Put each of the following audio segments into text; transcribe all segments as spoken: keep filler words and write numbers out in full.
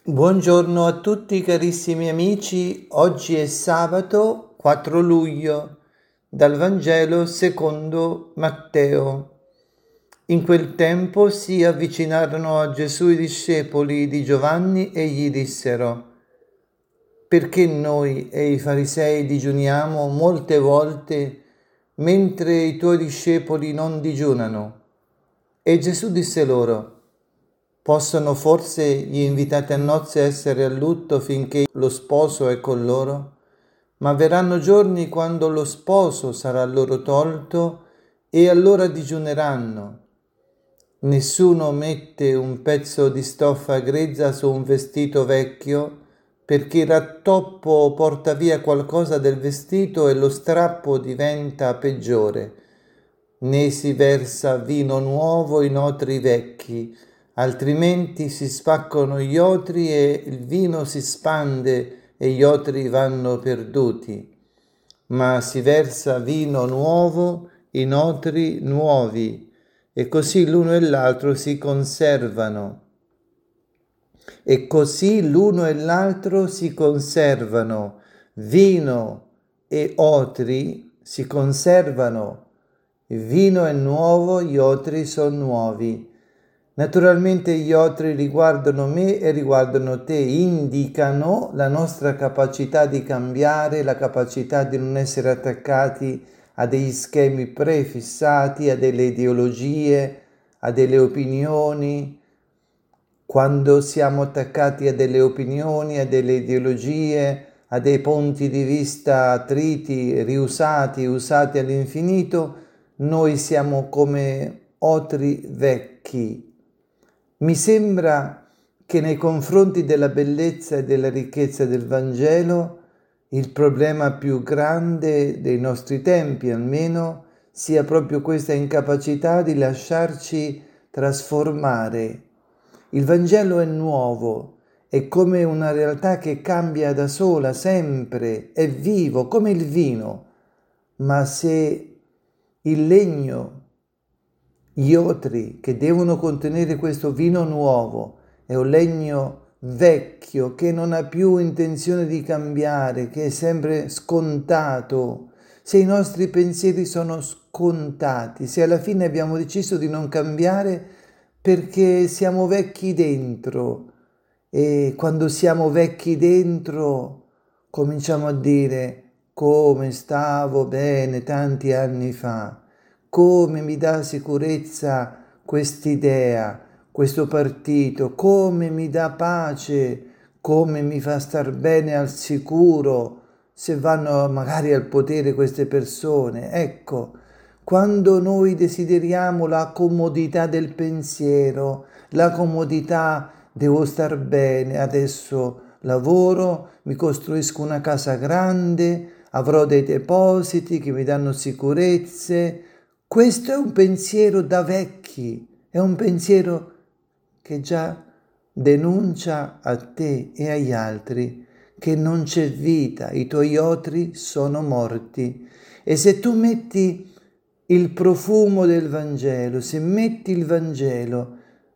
Buongiorno a tutti carissimi amici, oggi è sabato quattro luglio, dal Vangelo secondo Matteo. In quel tempo si avvicinarono a Gesù i discepoli di Giovanni e gli dissero: perché noi e i farisei digiuniamo molte volte mentre i tuoi discepoli non digiunano? E Gesù disse loro: possono forse gli invitati a nozze essere a lutto finché lo sposo è con loro? Ma verranno giorni quando lo sposo sarà loro tolto e allora digiuneranno. Nessuno mette un pezzo di stoffa grezza su un vestito vecchio, perché il rattoppo porta via qualcosa del vestito e lo strappo diventa peggiore. Né si versa vino nuovo in otri vecchi, altrimenti si spaccano gli otri e il vino si spande e gli otri vanno perduti. Ma si versa vino nuovo in otri nuovi, e così l'uno e l'altro si conservano. E così l'uno e l'altro si conservano. Vino e otri si conservano. Il vino è nuovo, gli otri sono nuovi. Naturalmente gli otri riguardano me e riguardano te, indicano la nostra capacità di cambiare, la capacità di non essere attaccati a degli schemi prefissati, a delle ideologie, a delle opinioni. Quando siamo attaccati a delle opinioni, a delle ideologie, a dei punti di vista triti, riusati, usati all'infinito, noi siamo come otri vecchi. Mi sembra che nei confronti della bellezza e della ricchezza del Vangelo, il problema più grande dei nostri tempi, almeno, sia proprio questa incapacità di lasciarci trasformare. Il Vangelo è nuovo, è come una realtà che cambia da sola, sempre, è vivo, come il vino. Ma se il legno, gli otri che devono contenere questo vino nuovo è un legno vecchio che non ha più intenzione di cambiare, che è sempre scontato, se i nostri pensieri sono scontati, se alla fine abbiamo deciso di non cambiare perché siamo vecchi dentro, e quando siamo vecchi dentro cominciamo a dire: come stavo bene tanti anni fa, come mi dà sicurezza quest'idea, questo partito, come mi dà pace, come mi fa star bene al sicuro se vanno magari al potere queste persone. Ecco, quando noi desideriamo la comodità del pensiero, la comodità, devo star bene, adesso lavoro, mi costruisco una casa grande, avrò dei depositi che mi danno sicurezze. Questo è un pensiero da vecchi, è un pensiero che già denuncia a te e agli altri che non c'è vita, i tuoi otri sono morti. E se tu metti il profumo del Vangelo, se metti il Vangelo,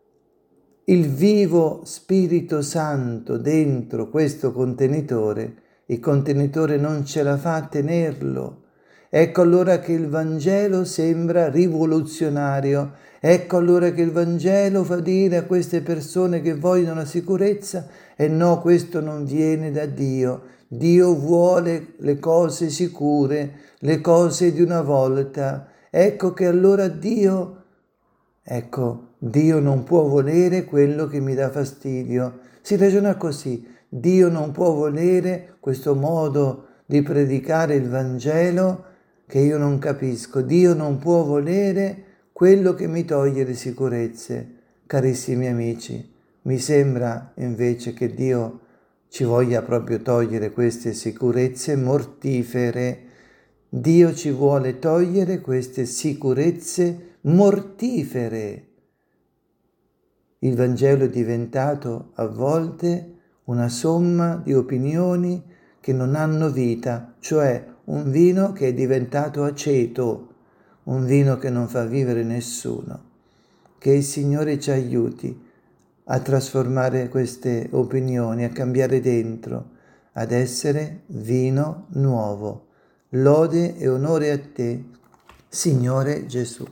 il vivo Spirito Santo dentro questo contenitore, il contenitore non ce la fa a tenerlo. Ecco allora che il Vangelo sembra rivoluzionario. Ecco allora che il Vangelo fa dire a queste persone che vogliono la sicurezza: e no, questo non viene da Dio. Dio vuole le cose sicure, le cose di una volta. Ecco che allora Dio, ecco, Dio non può volere quello che mi dà fastidio. Si ragiona così. Dio non può volere questo modo di predicare il Vangelo che io non capisco. Dio non può volere quello che mi toglie le sicurezze. Carissimi amici, mi sembra invece che Dio ci voglia proprio togliere queste sicurezze mortifere. Dio ci vuole togliere queste sicurezze mortifere. Il Vangelo è diventato a volte una somma di opinioni che non hanno vita, cioè un vino che è diventato aceto, un vino che non fa vivere nessuno. Che il Signore ci aiuti a trasformare queste opinioni, a cambiare dentro, ad essere vino nuovo. Lode e onore a te, Signore Gesù.